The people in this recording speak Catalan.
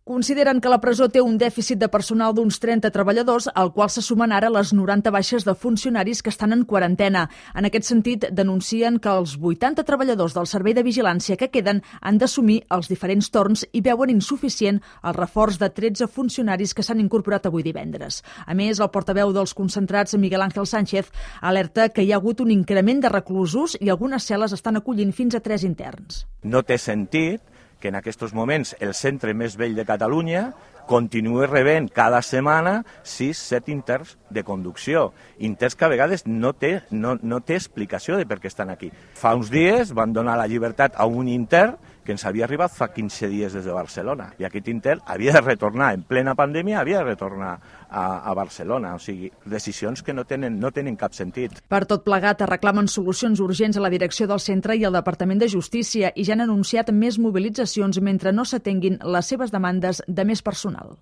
Consideren que la presó té un dèficit de personal d'uns 30 treballadors, al qual se sumen ara les 90 baixes de funcionaris que estan en quarantena. En aquest sentit, denuncien que els 80 treballadors del servei de vigilància que queden han d'assumir els diferents torns i veuen insuficient el reforç de 13 funcionaris que s'han incorporat avui divendres. A més, el portaveu dels concentrats, Miguel Ángel Sánchez, alerta que hi ha hagut un increment de reclusos i algunes cel·les estan acollint fins a 3 interns. No té sentit que en aquests moments el centre més vell de Catalunya continuï rebent cada setmana 6-7 interns de conducció. Interns que a vegades no té explicació de per què estan aquí. Fa uns dies van donar la llibertat a un intern que ens havia arribat fa 15 dies des de Barcelona. I aquest intern havia de retornar, en plena pandèmia, havia de retornar a Barcelona. O sigui, decisions que no tenen cap sentit. Per tot plegat, reclamen solucions urgents a la direcció del centre i al Departament de Justícia i ja han anunciat més mobilitzacions mentre no s'atenguin les seves demandes de més personal.